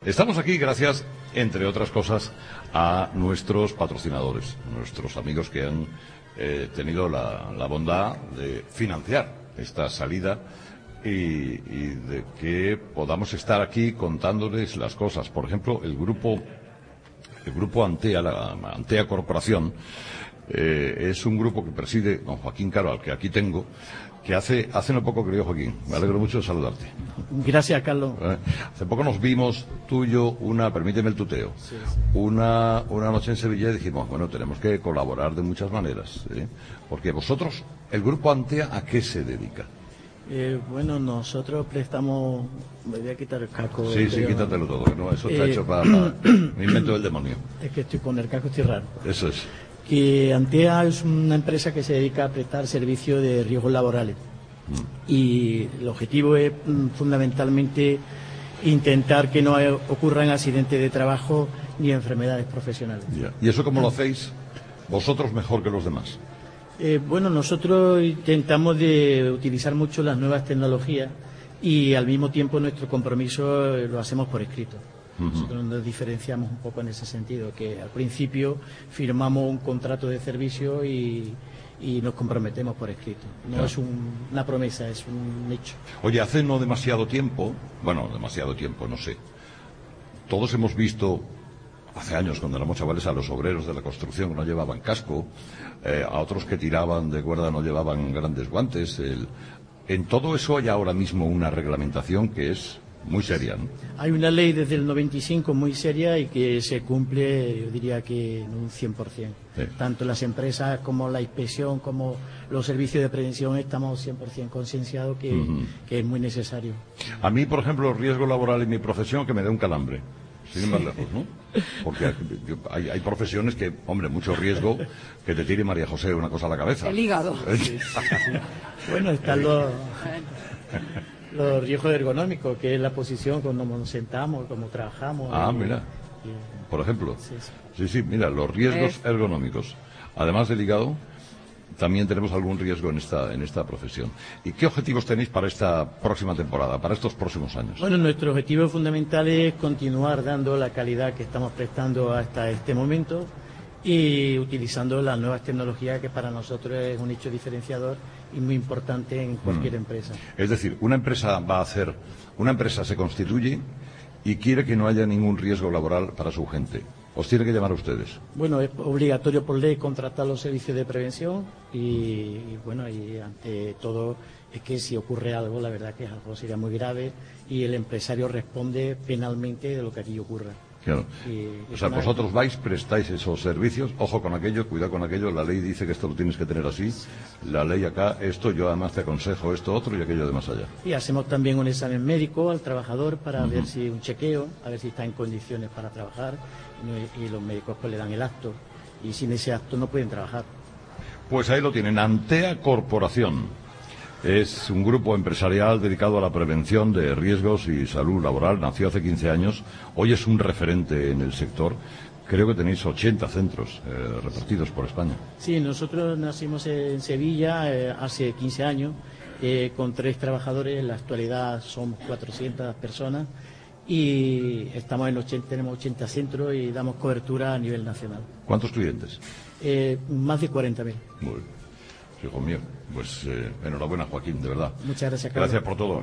Estamos aquí gracias, entre otras cosas, a nuestros patrocinadores, nuestros amigos que han tenido la bondad de financiar esta salida y de que podamos estar aquí contándoles las cosas. Por ejemplo, el grupo Antea, la Antea Corporación, es un grupo que preside don Joaquín Caro, al que aquí tengo, que hace no poco, querido Joaquín, me alegro mucho de saludarte. Gracias, Carlos. Hace poco nos vimos, tú y yo, permíteme el tuteo, sí. Una noche en Sevilla y dijimos, bueno, tenemos que colaborar de muchas maneras, porque vosotros, el grupo Antea, ¿a qué se dedica? Bueno, nosotros prestamos... Me voy a quitar el casco. Sí, quítatelo todo, no, eso está hecho para un invento del demonio. Es que estoy con el casco, estoy raro. Eso es. Que Antea es una empresa que se dedica a prestar servicios de riesgos laborales. Y el objetivo es fundamentalmente intentar que no ocurran accidentes de trabajo ni enfermedades profesionales. Yeah. ¿Y eso cómo lo hacéis vosotros mejor que los demás? Bueno, nosotros intentamos de utilizar mucho las nuevas tecnologías y al mismo tiempo nuestro compromiso lo hacemos por escrito. Nosotros nos diferenciamos un poco en ese sentido, que al principio firmamos un contrato de servicio y nos comprometemos por escrito. No claro. Es una promesa, es un hecho. Oye, hace no demasiado tiempo, no sé, todos hemos visto, hace años cuando éramos chavales, a los obreros de la construcción que no llevaban casco, a otros que tiraban de cuerda no llevaban grandes guantes. En todo eso hay ahora mismo una reglamentación que es muy seria, ¿no? Hay una ley desde el 95 muy seria y que se cumple, yo diría que en un 100%. Sí. Tanto las empresas como la inspección, como los servicios de prevención, estamos 100% concienciados que es muy necesario. A mí, por ejemplo, el riesgo laboral en mi profesión que me dé un calambre. Sin ir más lejos, ¿no? Porque hay profesiones que, hombre, mucho riesgo que te tire María José una cosa a la cabeza. El hígado. Bueno, están los riesgos ergonómicos, que es la posición cuando nos sentamos, cómo trabajamos. Mira, por ejemplo. Sí, mira, los riesgos ergonómicos. Además del hígado, también tenemos algún riesgo en esta profesión. ¿Y qué objetivos tenéis para esta próxima temporada, para estos próximos años? Bueno, nuestro objetivo fundamental es continuar dando la calidad que estamos prestando hasta este momento y utilizando las nuevas tecnologías, que para nosotros es un hecho diferenciador y muy importante en cualquier empresa. Es decir, una empresa se constituye y quiere que no haya ningún riesgo laboral para su gente. ¿Os tiene que llamar a ustedes? Bueno, es obligatorio por ley contratar los servicios de prevención y ante todo es que si ocurre algo, la verdad que algo sería muy grave y el empresario responde penalmente de lo que aquí ocurra. Claro. O sea, vosotros prestáis esos servicios, ojo con aquello, cuidado con aquello, la ley dice que esto lo tienes que tener así, la ley acá, esto, yo además te aconsejo esto, otro y aquello de más allá. Y hacemos también un examen médico al trabajador para ver si un chequeo, a ver si está en condiciones para trabajar y los médicos pues le dan el acto y sin ese acto no pueden trabajar. Pues ahí lo tienen, Antea Corporación. Es un grupo empresarial dedicado a la prevención de riesgos y salud laboral. Nació hace 15 años. Hoy es un referente en el sector. Creo que tenéis 80 centros repartidos por España. Sí, nosotros nacimos en Sevilla hace 15 años con 3 trabajadores. En la actualidad somos 400 personas y tenemos 80 centros y damos cobertura a nivel nacional. ¿Cuántos clientes? Más de 40.000. Muy bien. Hijo mío, pues enhorabuena, Joaquín, de verdad. Muchas gracias, Carlos. Gracias por todo.